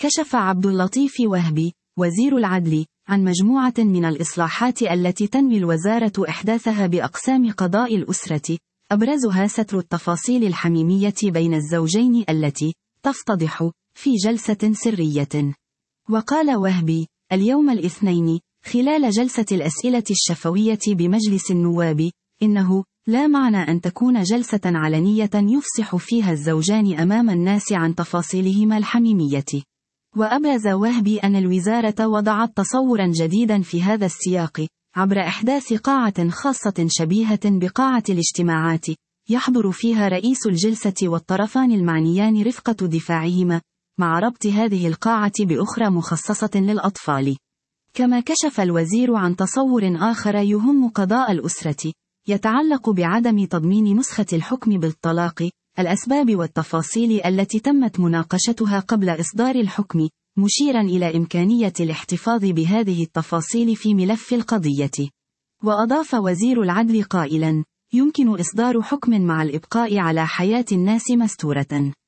كشف عبد اللطيف وهبي وزير العدل عن مجموعة من الإصلاحات التي تنوي الوزارة إحداثها بأقسام قضاء الأسرة، أبرزها ستر التفاصيل الحميمية بين الزوجين التي تفتضح في جلسة سرية. وقال وهبي اليوم الاثنين خلال جلسة الأسئلة الشفوية بمجلس النواب إنه لا معنى أن تكون جلسة علنية يفصح فيها الزوجان أمام الناس عن تفاصيلهما الحميمية. وأبرز وهبي أن الوزارة وضعت تصورا جديدا في هذا السياق عبر إحداث قاعة خاصة شبيهة بقاعة الاجتماعات يحضر فيها رئيس الجلسة والطرفان المعنيان رفقة دفاعهما، مع ربط هذه القاعة بأخرى مخصصة للأطفال. كما كشف الوزير عن تصور آخر يهم قضاء الأسرة يتعلق بعدم تضمين نسخة الحكم بالطلاق، الأسباب والتفاصيل التي تمت مناقشتها قبل إصدار الحكم، مشيرا إلى إمكانية الاحتفاظ بهذه التفاصيل في ملف القضية. وأضاف وزير العدل قائلا: يمكن إصدار حكم مع الإبقاء على حياة الناس مستورة.